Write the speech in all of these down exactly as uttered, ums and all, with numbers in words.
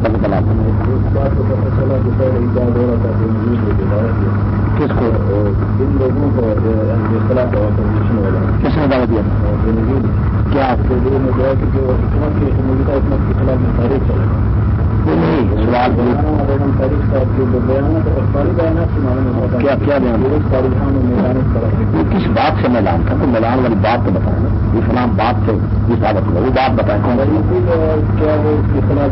پتہ چلا کس کو ان لوگوں کو کس نے دعوت دیا کیا حکومت کی حکومت کے خلاف میں تاریخ چلے نہیں سوال کیا کیا بیان کس بات سے میدان تھا تو میدان والی بات تو بتائیں نا یہ فلاں بات سے یہ ثابت ہوا وہ بات بتائیں کون کیا وہ اس کے خلاف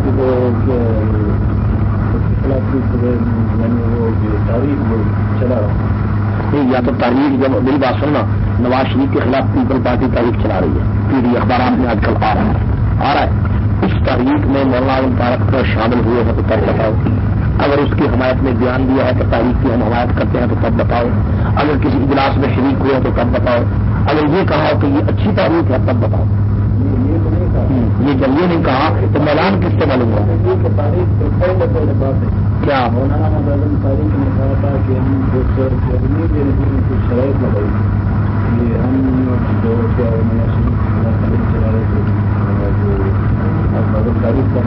یعنی وہ تاریخ چلا رہا نہیں یا تو تاریخ جب میری بات سننا نواز شریف کے خلاف پیپل پارٹی تاریخ چلا رہی ہے پی ڈی اخبارات میں آج کل آ رہا ہے آ رہا ہے اس تاریخ میں مولانا مبارک پر شامل ہوئے ہیں تو تب بتاؤ اگر اس کی حمایت میں بیان دیا ہے کہ تاریخ کی ہم حمایت کرتے ہیں تو تب بتاؤ اگر کسی اجلاس میں شریک ہوئے ہیں تو تب بتاؤ اگر یہ کہا کہ یہ اچھی تاریخ ہے تب بتاؤ یہ جب یہ نہیں کہا تو میدان کس سے معلوم ہوا کیا مولانا مبارک تاریخ نے کہا تھا کہ ہم شرائط لگائی یہ ہم جو چلا رہے تھے تاریخ کا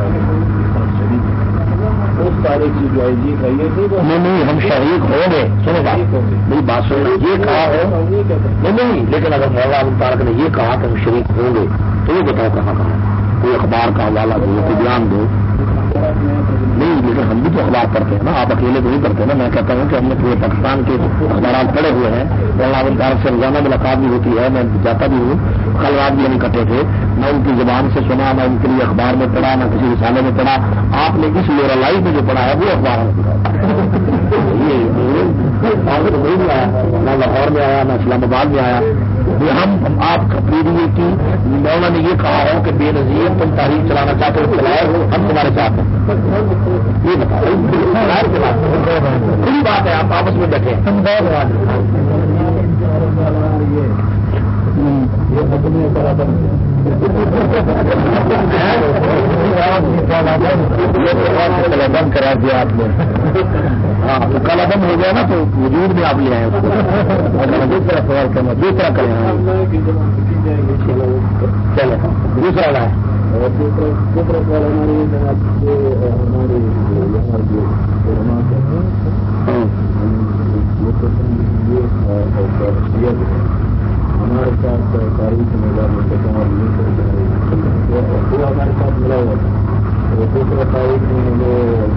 اس تاریخ کی جو ہے جی کہیے نہیں نہیں ہم شریک ہوں گے سنو بات میری بات سنو یہ کہا ہے نہیں نہیں لیکن اگر مولانا مبارک نے یہ کہا کہ ہم شریک ہوں گے تو یہ بتاؤ کہاں کہاں کوئی اخبار کا حوالہ دو کوئی بیان دو نہیں لیکن ہم بھی تو اخبار پڑھتے ہیں نا آپ اکیلے تو نہیں پڑھتے نا میں کہتا ہوں کہ ہم نے پورے پاکستان کے اخبارات پڑھے ہوئے ہیں مولانا مبارک سے روزانہ ملاقات بھی ہوتی ہے میں جاتا بھی ہوں کل رات بھی ہم اکٹھے تھے نہ ان کی زبان سے سنا نہ ان کے لیے اخبار میں پڑھا نہ کسی رسالے میں پڑھا آپ نے اس لورا لائف میں جو پڑھا ہے وہ اخبار میں پڑھا نہیں آیا نہ لاہور میں آیا نہ اسلام آباد میں آیا یہ ہم آپ پیڑھی کی مولانا نے یہ کہا ہو کہ بے نظیر تم تاریخ چلانا چاہتے ہو چلائے ہو ہم تمہارے ساتھ ہیں یہ بتاؤ کھلی بات ہے آپ آپس میں بیٹھے بند کرا دیا آپ نے ہاں تو کلا بند ہو گیا نا تو وجود میں آپ لے آئے اس کو دوسرا سوال کرنا دوسرا کریں چلے دوسرا ہے دوسرا سوال ہماری ہماری ہمارے ساتھ تاریخ میدان میں وہ ہمارے ساتھ ملا ہوا تھا دوسرا تاریخ میں وہ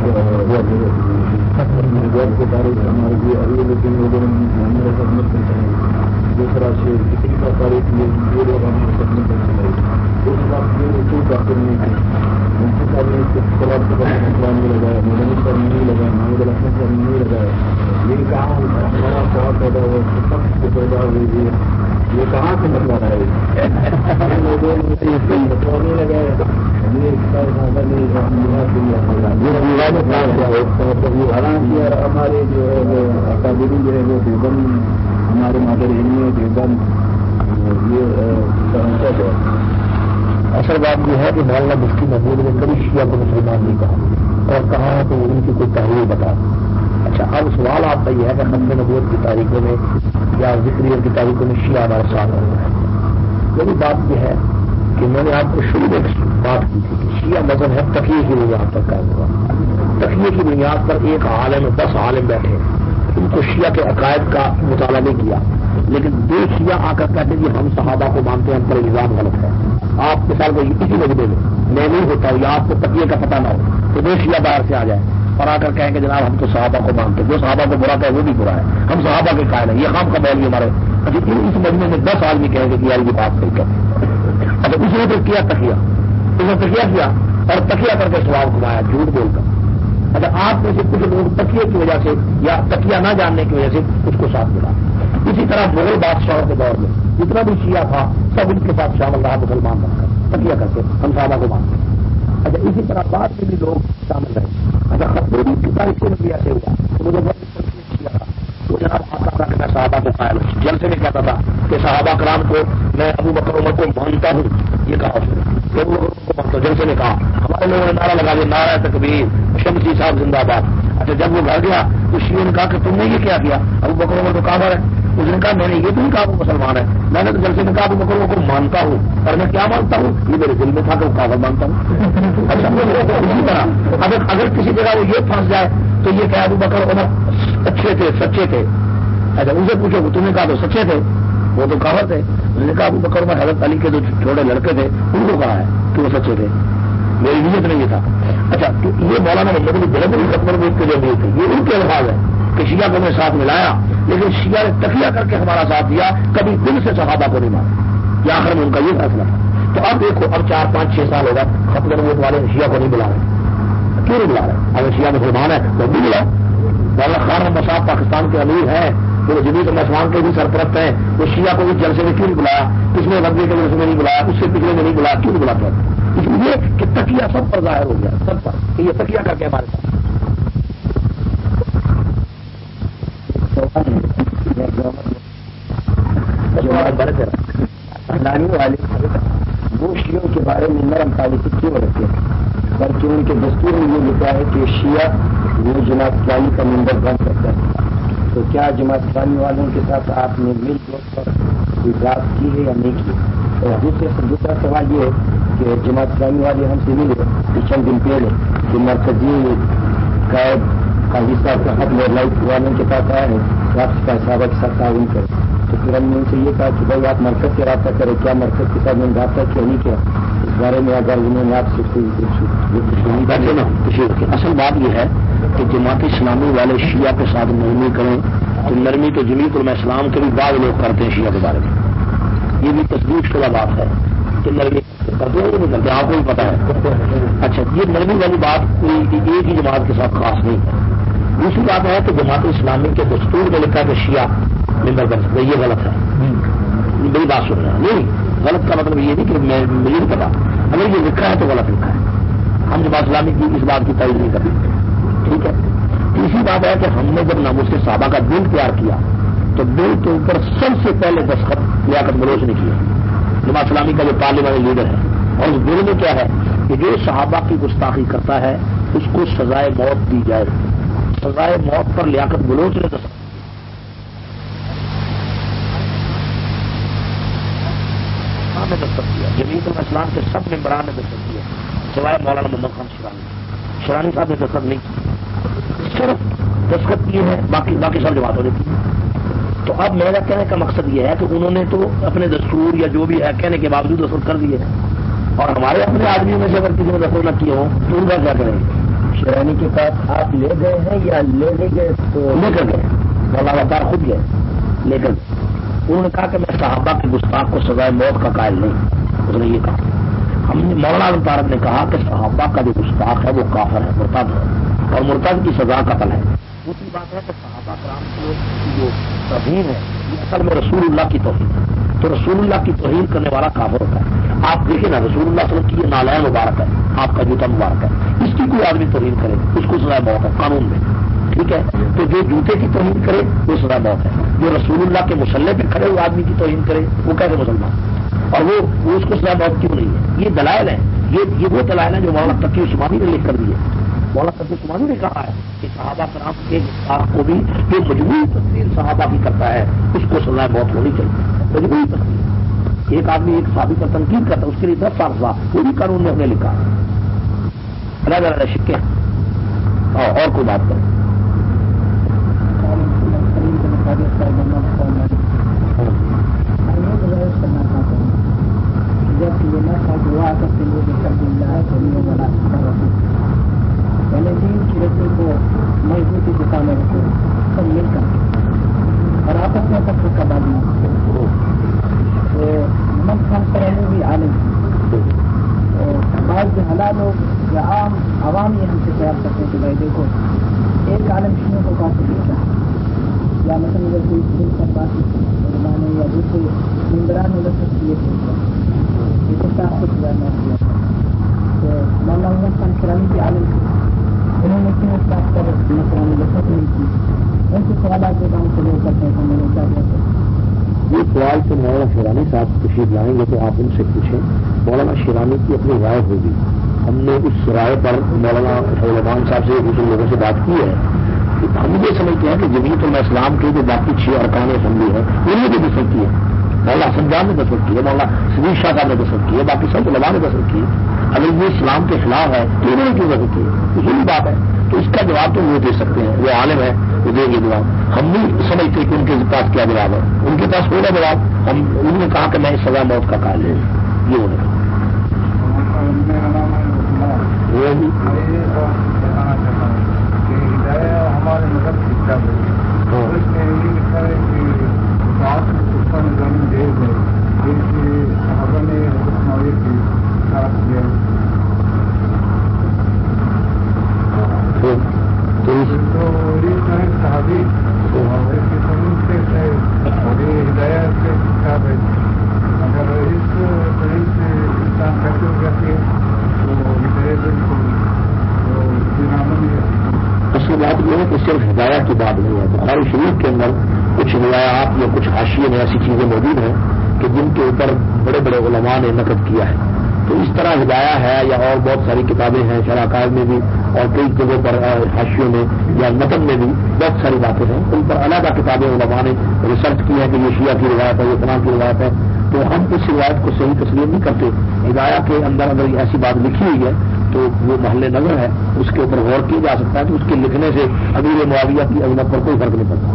کی تاریخ ہمارے لیے اگلی لیکن ہمارے ساتھ مت چلے دوسرا شیر کسی کا تاریخ یہ لوگ ہمارے ساتھ مت چلے اس وقت یہ اصول ڈاکٹر نہیں تھے منصف صاحب نے اس کے خلاف اسلام نہیں لگایا مدنی صاحب نے نہیں لگایا محمد الحسن صاحب نے نہیں لگایا یہ کہاں ہمارا بہت پیدا ہوا سخت سے پیدا ہوئی ہے یہ کہاں سے مسئلہ ہے لوگوں نے مسئلہ نہیں لگایا حالانکہ ہمارے جو ہے وہ اکادری جو ہے وہ دیوبند ہمارے مادر علم دیوبند یہ اصل بات یہ ہے کہ مولانا مفتی محمود نے کبھی شیعہ کو مسلمان نہیں کہا اور کہا ہے تو ان کی کوئی تحریر بتا اچھا اب سوال آپ کا یہ ہے کہ ختم نبوت کی تاریخوں میں یا ذکر کی تاریخوں میں شیعہ ہمارے ساتھ ہو رہا ہے میری بات یہ ہے کہ میں نے آپ کو شروع میں بات کی تھی کہ شیعہ مذہب ہے تقیے کی بنیاد پر قائم ہوا تقیے کی بنیاد پر ایک عالم دس عالم بیٹھے ان کو شیعہ کے عقائد کا مطالعہ نہیں کیا لیکن دو شیعہ آ کر کہتے ہیں ہم صحابہ کو مانتے ہیں ہم پر الزام غلط ہے آپ مثال کو اسی مجمے میں میں نہیں ہوتا ہوں یا آپ کو تقیے کا پتہ نہ ہو تو دو شیعہ باہر سے آ جائے اور آ کر کہیں کہ جناب ہم تو صحابہ کو مانتے ہیں جو صحابہ کو برا کہے وہ بھی برا ہے ہم صحابہ کے قائل ہیں یہ خام کا بول ہمارے اچھا اس مجمے میں دس آدمی کہیں گے کہ یار یہ بات صحیح کہتے ہیں اچھا اس نے پھر کیا تقیہ اس نے تقیہ کیا اور تقیہ کر کے سواب گھمایا جھوٹ بول کر اچھا آپ میں سے کچھ لوگ تقیے کی وجہ سے یا تقیہ نہ جاننے کی وجہ سے اس کو ساتھ ملا اسی طرح مغل بادشاہوں کے دور میں جتنا بھی شیعہ تھا سب ان کے ساتھ شامل رہا مسلمان بن کر تقیہ کر کے ہم صحابہ کو مانتے اچھا اسی طرح بعد میں بھی لوگ شامل رہے اچھا خطوری کی تاریخ میں بھی ایسے ہوا مجھے بہت شیعہ تھا وہ جناب آتا تھا کہ میں صحابہ کو قائل ہوں جلسے میں کہتا تھا کہ صحابہ کرام کو میں ابو بکر عمر کو مانتا ہوں یہ کہا اس نے جلسے نے کہا ہمارے لوگوں نے نعرہ لگا دیا نعرہ تکبیر شمسی صاحب زندہ باد اچھا جب وہ گھر گیا تو شیعہ نے کہا کہ تم نے یہ کیا کیا ابو بکر عمر تو کافر ہے اس نے کہا میں نے یہ تو نہیں کہا وہ مسلمان ہے، میں نے تو جلسے میں کہا ابو بکر کو مانتا ہوں، اور میں کیا مانتا ہوں یہ میرے دل میں تھا کہ وہ کافر مانتا ہوں. اچھا اسی طرح اگر اگر کسی جگہ وہ یہ پھنس جائے تو یہ کہ ابو بکر عمر اچھے تھے سچے تھے. اچھا ان سے پوچھو تم نے کہا تو سچے تھے، وہ تو کافر تھے. انہوں نے کہا ابو بکر عمر حضرت علی کے جو چھوٹے لڑکے تھے ان کو کہا ہے کہ وہ سچے تھے، میری نیت نہیں یہ تھا. اچھا تو یہ مولانا محمد علی دہلوی ختم کے جو نیت تھے یہ ان کے الفاظ ہے کہ شیعہ کو میں ساتھ ملایا، لیکن شیعہ نے تکیہ کر کے ہمارا ساتھ دیا، کبھی دل سے صحابہ کو نہیں مانا. یا آخر میں ان کا یہ فیصلہ تھا. تو اب دیکھو اب چار پانچ چھ سال ہوگا ختم نبوت والے شیعہ کو نہیں بلا رہے. کیوں نہیں بلا رہے؟ اگر شیعہ مسلمان ہے تو بھی بلاؤ. مولانا خان احمد صاحب پاکستان کے امیر ہیں، وہ جدید مسلمان کے بھی سرپرست ہیں، وہ شیعہ کو بھی جلسے میں کیوں نہیں بلایا؟ پچھلے ربیع کے جلسے میں نہیں بلایا، اس سے پچھلے میں نہیں بلایا، کیوں نہیں بلاتے؟ اس لیے کہ تکیہ سب پر ظاہر ہو گیا، سب پر کہ یہ تکیہ کر کے ہمارے ساتھ والے وہ شیعوں کے بارے میں نرم پالیسی کیوں رکھتے ہیں، بلکہ ان کے دستور میں یہ لکھا ہے کہ شیعہ وہ جماعت اسلامی کا ممبر بن سکتا ہے. تو کیا جماعت اسلامی والوں کے ساتھ آپ نے مل جل کر کوئی بات کی ہے یا نہیں کی؟ اور دوسرے دوسرا سوال یہ ہے کہ جماعت اسلامی والے ہم سے ملے چند دن پہلے کہ مرکزی قائد قاضی صاحب کا حق لائٹ والوں کے پاس آیا ہے کہ آپ کا صحابہ کے ساتھ تعاون کریں. تو پھر ہم نے ان سے یہ کہا کہ بھائی آپ مرکز سے رابطہ کریں، کیا مرکز کے ساتھ میں نے رابطہ کیا نہیں کیا؟ اس بارے میں اگر انہوں نے آپ سے اصل بات یہ ہے کہ جماعت اسلامی والے شیعہ کے ساتھ نرمی کریں تو نرمی تو جمیعت علماء اسلام کے بھی بعض لوگ کرتے ہیں شیعہ کے بارے میں. یہ بھی تصدیق شدہ بات ہے کہ نرمی کرتے ہیں نہیں کرتے، آپ کو بھی پتا ہے. اچھا یہ نرمی والی بات کوئی ایک ہی جماعت کے ساتھ خاص نہیں ہے. دوسری بات ہے کہ جماعت اسلامی کے دستور میں لکھا ہے کہ شیعہ ممبر بن سکتے، یہ غلط ہے. میری بات سن رہے ہیں؟ نہیں، غلط کا مطلب یہ نہیں کہ میں مجھے نہیں پتا، اگر یہ لکھا ہے تو غلط لکھا ہے. ہم جماعت اسلامی کی اس بات کی تائید نہیں کرتے. ٹھیک ہے. تیسری بات ہے کہ ہم نے جب ناموس صحابہ کا بل تیار کیا تو بل کے اوپر سب سے پہلے دستخط لیاقت بلوچ نے کیا، جماعت اسلامی کا جو پارلیمانی لیڈر ہے. اور اس بل میں کیا ہے کہ جو صحابہ کی گستاخی کرتا ہے اس کو سزائے موت دی جائے. سزائے موت پر لیاقت بلوچ نے دستخط نے دستخط کیا، جمیعت علماء اسلام کے سب ممبران نے دستخط کیا سوائے مولانا محمد خان شیرانی. شیرانی صاحب نے دستخط نہیں کی، صرف دستخط کیے ہیں، باقی باقی سب جماعتوں نے کی. تو اب میرا کہنے کا مقصد یہ ہے کہ انہوں نے تو اپنے دستور یا جو بھی ہے کہنے کے باوجود دستخط کر دیے، اور ہمارے اپنے آدمیوں میں سے اگر کسی نے دستخط نہ کیے ہوں تو ان کا کیا کریں گے؟ شیرانی کے پاس آپ لے گئے ہیں یا لے لے گئے؟ تو لے کر گئے، مولانا وقار خود گئے لے کر. انہوں نے کہا کہ میں صحابہ کے گستاخ کو سزائے موت کا قائل نہیں. اس نے یہ کہا. ہم نے مولانا طارق نے کہا کہ صحابہ کا جو گستاخ ہے وہ کافر ہے، مرتد ہے، اور مرتد کی سزا قتل ہے. دوسری بات ہے کہ صحابہ کرام کی جو توہین ہے یہ اصل میں رسول اللہ کی توہین ہے. تو رسول اللہ کی توہین کرنے والا کافر ہوتا ہے. آپ دیکھیں نا رسول اللہ صلی اللہ علیہ وسلم کی یہ نالائن مبارک ہے، آپ کا جوتا مبارک ہے، اس کی کوئی آدمی توہین کرے اس کو سزائے موت ہے قانون میں. ٹھیک ہے. تو جو جوتے کی توہین کرے وہ سزا موت ہے. جو رسول اللہ کے مسلح پہ کھڑے ہوئے آدمی کی توہین کرے وہ کیسے مسلمان، اور وہ, وہ اس کو سزا موت کیوں نہیں ہے؟ یہ دلائل ہیں، یہ یہ وہ دلائل ہیں جو مولانا تقی عثمانی نے لکھ کر دیے. مولانا تقی عثمانی نے کہا ہے کہ صحابہ کرام کے گستاخ کو بھی جو مجموعی تقریر صحابہ کی کرتا ہے اس کو سزا موت ہونی چاہیے. مجموعی تقریر ایک آدمی ایک صحابی کا تنقید کرتا ہے اس کے لیے دس سال سزا، وہ بھی قانون میں ہم نے لکھا ہے. الگ الگ شکے اور کوئی بات کریں. پہلے دین کی رسم کو مضبوطی کے سامنے رکھو، سب مل کر اور آپس میں سب کا بازی. محمد خان سرانی بھی عالم بعض حالات لوگ یا عام عوام یہ ہم سے خیال کرتے ہیں کہ بھائی دیکھو ایک عالم شنوں کو کافی دیکھا یا مثلا اگر کوئی دل کا بات علماء یا دوسرے ممبران نے لفظ کیے تھے یہ تو کیا خود بیان کیا تھا. تو مولانا محمد خان سرانی بھی عالم تھے، انہوں نے کیوں اس بات پر مثلا لفظ نہیں کی. ان کے سوالات جو کام سے لوگ کرتے ہیں میں نے کیا کہتے ہیں یہ سوال تو مولانا شیرانی صاحب تشریف لائیں گے تو آپ ان سے پوچھیں. مولانا شیرانی کی اپنی رائے ہوگی. ہم نے اس رائے پر مولانا فیضان صاحب سے دوسرے لوگوں سے بات کی ہے ہم یہ سمجھتے ہیں کہ جمعیت علماء اسلام کے جو باقی چھ ارکان اسمبلی ہے انہیں بھی دستخط کی ہے، مولانا سنجان نے دستخط کی ہے، مولانا صدیق شاہ صاحب نے دستخط کی ہے، باقی سب علماء نے دستخط کی ہے۔ اگر یہ اسلام کے خلاف ہے تو انہوں نے کیوں دستخط کی ہے؟ یہی بات ہے۔ تو اس کا جواب تو وہ دے سکتے ہیں، وہ عالم ہے، وہ دیں گے جواب۔ ہم نہیں سمجھتے کہ ان کے پاس کیا جواب ہے، ان کے پاس ہوگا جواب۔ ہم انہوں نے کہا کہ میں سزا موت کا قائل ہوں، یہ انہوں نے کہا۔ ہمارے مذہب کی کتاب ہے، اس میں یہ لکھا ہے کہ اس کا نظام جیز ہے، صحابہ نے حضرت معاویہ کی ساتھ کیا۔ تو یہ سارے صحابی اور اس کی سمجھ سے ہے اور یہ ہدایت سے کتاب ہے۔ اگر اس طرح سے انسان کرتے ہو جاتے ہیں تو ہدایت بالکل اصل بات یہ ہے کہ صرف ہدایت کی بات نہیں ہے۔ بخاری شریف کے اندر کچھ روایات یا کچھ حاشیے میں ایسی چیزیں موجود ہیں کہ جن کے اوپر بڑے بڑے علماء نے نقد کیا ہے۔ تو اس طرح ہدایہ ہے یا اور بہت ساری کتابیں ہیں شرح قائد میں بھی اور کئی جگہوں پر حاشیوں میں یا نقد میں بھی بہت ساری باتیں ہیں، ان پر علیحدہ کتابیں علماء نے ریسرچ کی ہے کہ یہ شیعہ کی روایت ہے، یہ فلاں کی روایت ہے۔ تو ہم اس روایت کو صحیح تسلیم نہیں کرتے۔ ہدایہ کے اندر اگر ایسی بات لکھی ہوئی ہے تو وہ محل نظر ہے، اس کے اوپر غور کیا جا سکتا ہے۔ تو اس کے لکھنے سے امیر معاویہ کی عظمت پر کوئی فرق نہیں پڑتا۔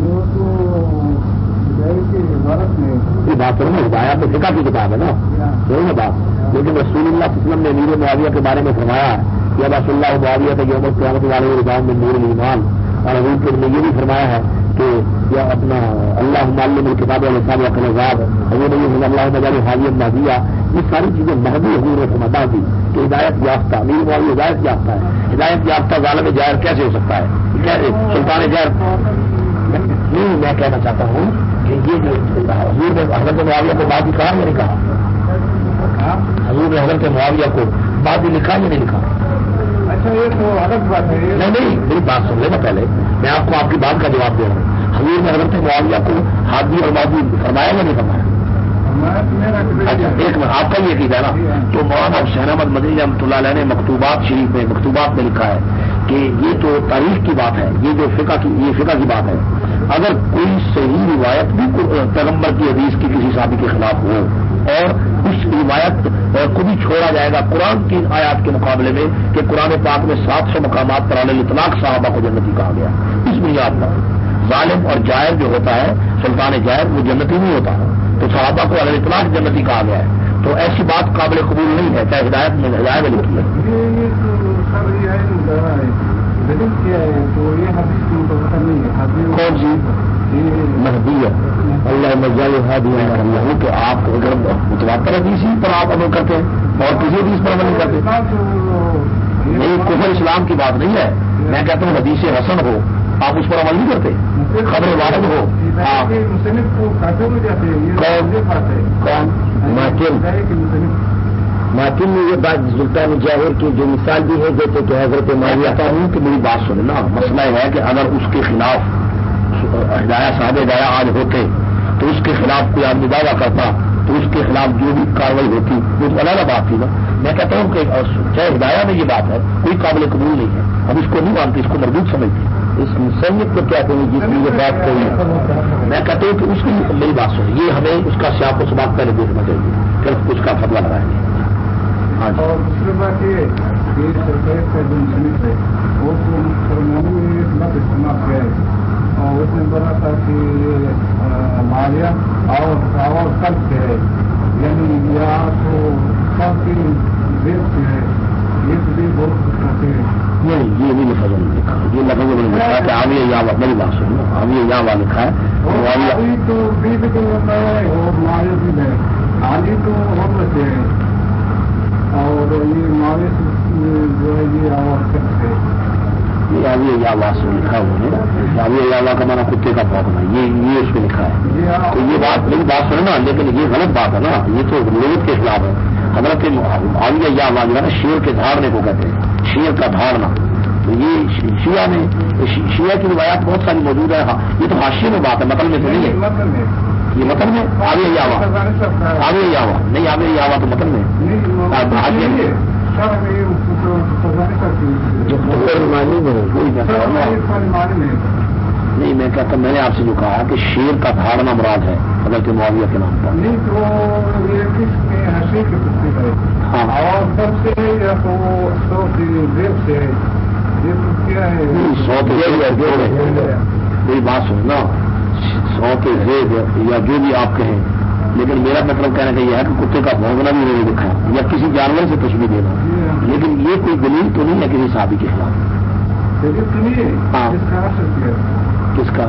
یہ بات کرو نا، ہدایہ تو فقہ کی کتاب ہے نا، صحیح نا بات۔ لیکن رسول اللہ صلی اللہ علیہ وسلم نے امیر معاویہ کے بارے میں فرمایا ہے کہ رسول اللہ معاویہ کا یوم القیامت والے رضوان میں نور الایمان، اور حضور کے نے یہ بھی فرمایا ہے کہ یا اپنا اللہ معلم الکتاب والحساب والقلزاب حضور نے اللہ مجال حاوی مہدیہ، یہ ساری چیزیں مہدی حضور نے فرمایا دی کہ ہدایت یافتہ امیر معاویہ ہدایت یافتہ ہے۔ ہدایت یافتہ ظالم جائر کیسے ہو سکتا ہے؟ کیسے سلطان جائر نہیں؟ میں کہنا چاہتا ہوں کہ یہ جو حضور نے حضرت معاویہ کو بعد ہی کہا یا نہیں کہا؟ حضور نے حضرت معاویہ کو بعد ہی لکھا یا نہیں لکھا؟ اچھا یہ تو الگ بات ہے۔ نہیں نہیں میری بات سن لینا پہلے، میں آپ کو آپ کی بات کا جواب دے رہا ہوں۔ حضور نے حضرت معاویہ کو ہادی اور مادی فرمایا یا نہیں فرمایا؟ اچھا ایک منٹ، آپ کا یہ عقیدہ ہے نا؟ تو مولانا حسین احمد مدنی رحمۃ اللہ علیہ نے مکتوبات شریف میں مکتوبات میں لکھا ہے کہ یہ تو تاریخ کی بات ہے، یہ جو فقہ کی یہ فقہ کی بات ہے۔ اگر کوئی صحیح روایت بھی پیغمبر کی حدیث کی کسی صحابی کے خلاف ہو اور اس روایت کو بھی چھوڑا جائے گا قرآن کی آیات کے مقابلے میں کہ قرآن پاک میں سات سو مقامات پر علی الاطلاق صحابہ کو جنتی کہا گیا، اس بنیاد پر ظالم اور جائر جو ہوتا ہے سلطان جائر وہ جنتی نہیں ہوتا، تو صحابہ کو علی الاطلاق جنتی کہا گیا ہے۔ تو ایسی بات قابل قبول نہیں ہے، چاہے ہدایت میں ہدایت میں لکھی ہے۔ کون سی مہدی ہے؟ اللہ مجال ہادی اللہ کہ آپ اگر متواتر حدیث پر آپ عمل کرتے ہیں اور کسی حدیث پر عمل نہیں کرتے، نہیں کفر اسلام کی بات نہیں ہے۔ میں کہتا ہوں حدیث حسن ہو آپ اس پر عمل نہیں کرتے، خبر وارد ہو آپ کون ماتم میں یہ بات سلطان جاہر کی جو مثال بھی ہے جیسے کہ حضرت معاویہ کا ہوں کہ میری بات سنیں نا، مسئلہ یہ ہے کہ اگر اس کے خلاف ہدایہ صاحب ہدایہ آج ہوتے تو اس کے خلاف کوئی آدمی دعویٰ کرتا تو اس کے خلاف جو بھی کاروائی ہوتی وہ تو الگ بات تھی نا۔ میں کہتا ہوں کہ چاہے ہدایہ میں یہ بات ہے کوئی قابل قبول نہیں ہے، ہم اس کو نہیں مانتے، اس کو مردود سمجھتے ہیں۔ اس مسلم کو کیا کہیں جس میں یہ بات کوئی میں کہتا ہوں کہ اس کی میری بات سنیں، یہ ہمیں اس کا سیاق و سباق پہلے دیکھنا چاہیے پھر اس کا فتویٰ لگائیں گے۔ اور دوسری بات یہ کہ سرکار کا جو مصنف ہے وہ مسلمانوں نے ایک لفظ استعمال کیا ہے اور اس نے بولا تھا کہ معاویہ اور اور قلب ہے، یعنی یا تو قلب کی ریت سے ہے، یہ تو بھی بہت کچھ ہے۔ نہیں یہ نہیں لفظ نہیں لکھا، یہ لفظ میں نے لکھا کہ عاویہ یاوا، میری بات سنو، عاویہ یاوا لکھا ہے۔ علی تو بھی جو ہوتا ہے اور معاویہ بھی ہے، علی تو حکمت ہے اور یہ معاویہ جو ہے یہ آواز کرتے ہیں، یہ عاویہ یاوا سے لکھا ہوا ہے۔ عاویہ یاوا کا مانا کتے کا بھونکنا، یہ یہ اس میں لکھا ہے۔ تو یہ بات میری بات سنو نا، لیکن یہ غلط بات ہے نا، یہ تو لغت کے خلاف ہے۔ حضرت عاویہ یاوا جو ہے نا شیر کے دھاڑنے کو کہتے ہیں، شیر کا دھاڑنا۔ تو یہ شیعہ میں شیعہ کی روایات بہت ساری موجود ہے، ہاں یہ تو حاشیے میں بات ہے، متن میں تو نہیں ہے۔ یہ متن میں عاویہ یاوا عاویہ یاوا نہیں، عاویہ یاوا تو متن میں حاشیے میں معنی میں وہی میں کہہ رہا ہوں نہیں میں کہتا میں نے آپ سے جو کہا کہ شیر کا دھارنا مراد ہے حضرت معاویہ کے نام پر نہیں تو یہ کس میں حشیر کے کتے ہے ہاں اور سب سے یا تو سو سے زیب سے یہ تو کیا ہے سو کے زیب میری بات سننا سو کے زیب یا جو بھی آپ کہیں لیکن میرا مطلب کہنا کہ یہ ہے کہ کتے کا بھونکنا بھی نہیں دکھا یا کسی جانور سے تشبیہ دینا لیکن یہ کوئی دلیل تو نہیں ہے کسی صحابی کے خلاف ہاں کس کا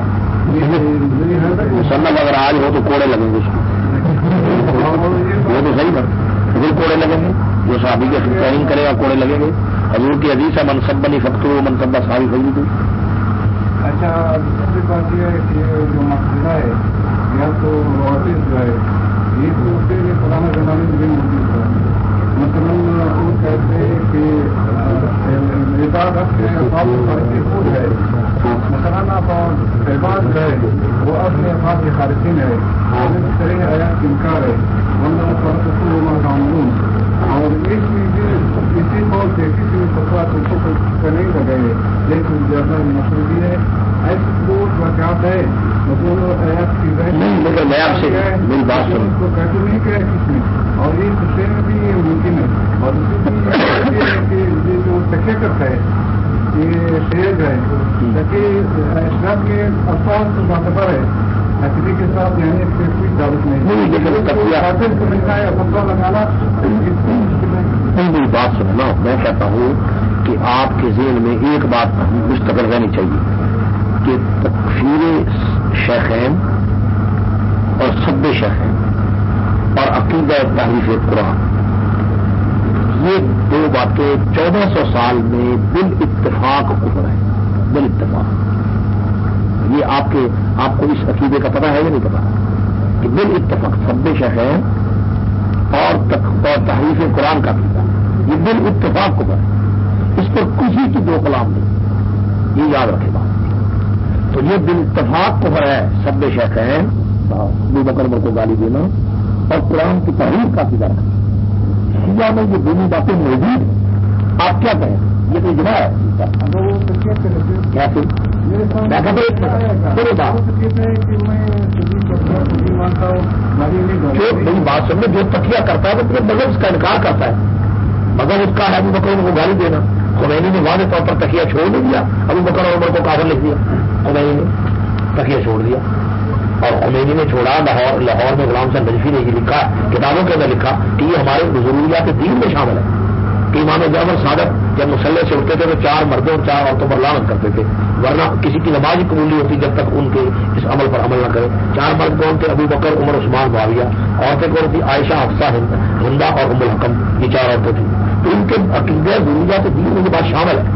مسلم اگر آج ہو تو کوڑے لگیں گے اس کو وہ تو صحیح بات پھر کوڑے لگیں گے جو صحابی کے تعین کرے گا کوڑے لگیں گے حضور کی حدیث ہے منصب بنی فخر منصبہ صحابی خرید دو. اچھا دوسری بات یہ ہے کہ جو مسئلہ ہے یا تو آفس جو ہے یہ تو اس کے پرانا زمانے میں بھی موجود ہے مثلاً وہ کہتے ہیں کہ عبادت کے خود ہے مثلاً آپ عباد ہے وہ اپنے افراد کے خارجین ہے اس طرح آیات کی انکار ہے ورنہ فرق قانون اور اس میں بھی کسی قول سے کسی بھی فقرات اس کو نہیں لگے لیکن زیادہ مشہوری ہے ایسے دو واقعات ہے مطلب آیات کی کو کہتے نہیں کہ کس میں اور یہ سسٹے میں بھی یہ ممکن ہے اور دوسری کہ جو تکیہ کرتا ہے یہ شیز ہے تاکہ اسلام کے الفاظ کو معتبر ہے تقریب کے ساتھ یعنی کوئی تعلق نہیں کو لکھا ہے فتوا لگانا میری بات سننا میں کہتا ہوں کہ آپ کے ذہن میں ایک بات مستقل رہنی چاہیے کہ تکفیر شیخین اور سب شیخین اور عقیدہ تحریف قرآن یہ دو باتیں چودہ سو سال میں بالاتفاق کفر ہے بالاتفاق. یہ آپ کے آپ کو اس عقیدے کا پتہ ہے یا نہیں پتا کہ بالاتفاق سب شیخین اور تحریف قرآن کا عقیدہ یہ بالاتفاق کفر ہے. اس پر کسی کی دو کلام نہیں یہ یاد رکھے گا. تو یہ بالاتفاق کفر ہے سب شیخین ابو بکر عمر کو گالی دینا اور قرآن کی تحریر کا عقیدہ رکھنا. شیعہ میں یہ دونوں باتیں موجود آپ کیا کہیں یہ تو اجماع ہے کیا پھر میری بات سن جو تکیہ کرتا ہے تو پھر مذہب اس کا انکار کرتا ہے. مذہب اس کا ہے ابو بکر عمر کو گالی دینا. خمینی نے واضح طور پر تکیہ چھوڑ نہیں دیا ابو بکر عمر کو کافر لکھ دیا. خمینی نے تکیہ چھوڑ دیا اور خمینی نے چھوڑا لاہور لاہور میں غلام حسین نجفی نے یہ لکھا کتابوں کے اندر لکھا کہ یہ ہمارے ضروریات دین میں شامل ہے کہ امام جعفر صادق جب مسلح سے اٹھتے تھے تو چار مردوں اور چار عورتوں پر لعنت کرتے تھے ورنہ کسی کی نماز ہی قبول نہیں ہوتی جب تک ان کے اس عمل پر عمل نہ کرے. چار مرد کون تھے ابو بکر عمر عثمان معاویہ. عورتیں کون تھی عائشہ حفصہ ہندا اور ام الحکم یہ چار عورتیں تھیں. تو ان کے عقیدہ ضروریات دین میں یہ بات شامل ہے.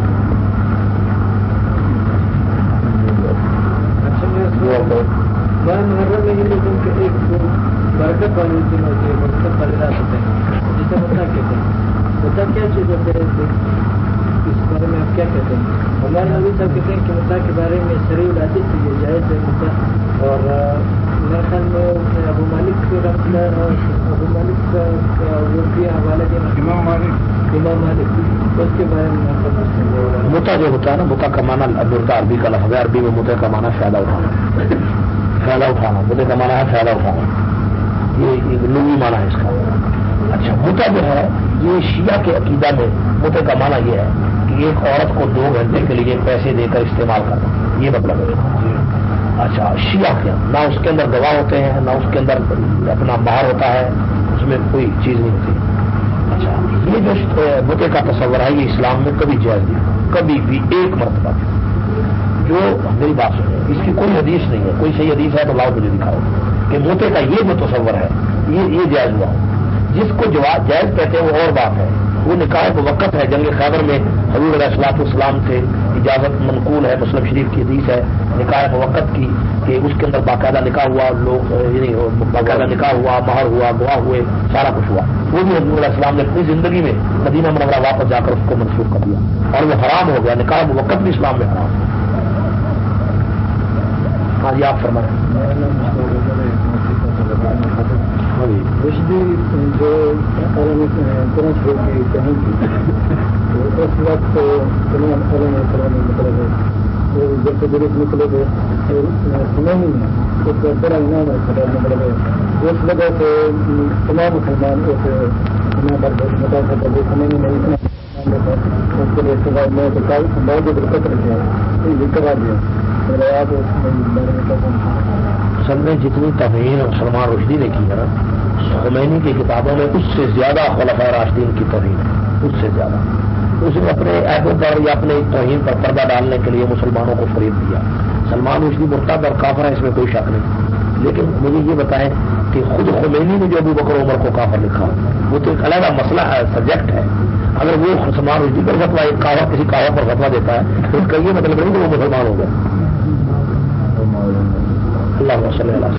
محرم میں لوگوں کے ایک برکت والی دن ہوتی ہے مطلب پریرات ہوتے ہیں جسے متا کہتے ہیں. متا کیا چیز ہوتے ہیں اس بارے میں آپ کیا کہتے ہیں؟ ہمارے نبی صاحب کہتے ہیں کہ متا کے بارے میں شریع العادت سے یہ جائز ہے متا. اور میرے خیال میں ابو مالک رحمۃ اللہ ابو مالک کا وہ بھی حوالہ دینا امام مالک امام مالک اس کے بارے میں متا جو ہوتا ہے نا متا کا معنی مرتا عربی کا لفظ ہے. عربی میں متا کا معنی فائدہ اٹھانا فائدہ اٹھانا مدے کا مانا ہے فائدہ اٹھانا یہ لغوی مانا ہے اس کا. اچھا متا جو ہے یہ شیعہ کے عقیدہ میں متے کا مانا یہ ہے کہ ایک عورت کو دو گھنٹے کے لیے پیسے دے کر استعمال کرنا یہ مطلب ہے. اچھا شیعہ کیا نہ اس کے اندر گواہ ہوتے ہیں نہ اس کے اندر اپنا باہر ہوتا ہے اس میں کوئی چیز نہیں ہوتی. اچھا یہ جو متے کا تصور ہے یہ اسلام میں کبھی جائز نہیں کبھی بھی ایک مرتبہ جو میری بات سنیں اس کی کوئی حدیث نہیں ہے کوئی صحیح حدیث ہے تو لاؤ مجھے دکھاؤ کہ موتے کا یہ جو تصور ہے یہ یہ جائز ہوا. جس کو جائز کہتے ہیں وہ اور بات ہے. وہ نکاح کو وقت ہے جنگ خیبر میں حضور علیہ الصلوۃ والسلام سے اجازت منقول ہے مسلم شریف کی حدیث ہے نکاح وقت کی کہ اس کے اندر باقاعدہ نکاح ہوا لوگ یعنی باقاعدہ نکاح ہوا مہر ہوا گواہ ہوئے سارا کچھ ہوا. وہ بھی حضور علیہ السلام نے اپنی زندگی میں مدینہ منورہ واپس جا کر اس کو منسوخ کر دیا اور وہ حرام ہو گیا. نکاح وقت بھی اسلام میں حرام ہے. ہاں جی آپ فرمائیں. رشدی جو کہیں اس وقت مطلب جیسے درست نکلے گئے سنانی میں اس کا بڑا انعام ہے مطلب اس وجہ سے تمام مسلمان اس سنانی میں اتنا اس کے لیے میں بہت دقت رکھے یہ کرا دیا آپ اصل میں جتنی توہین سلمان رشدی نے کی ہے نا خمینی کی کتابوں میں اس سے زیادہ خلفاء راشدین کی توہین ہے، اس سے زیادہ۔ اس نے اپنے عیبوں پر یا اپنے توہین پر پردہ ڈالنے کے لیے مسلمانوں کو فریب دیا۔ سلمان رشدی مرتد اور کافر ہے، اس میں کوئی شک نہیں، لیکن مجھے یہ بتائیں کہ خود خمینی نے جو ابو بکر عمر کو کافر لکھا وہ تو ایک علیحدہ مسئلہ ہے، سبجیکٹ ہے۔ اگر وہ سلمان رشدی پر فتویٰ ایک کافر کسی کافر پر فتویٰ دیتا ہے تو اس کا یہ مطلب نہیں کہ وہ مسلمان ہو گئے۔ اللہ صلی اللہ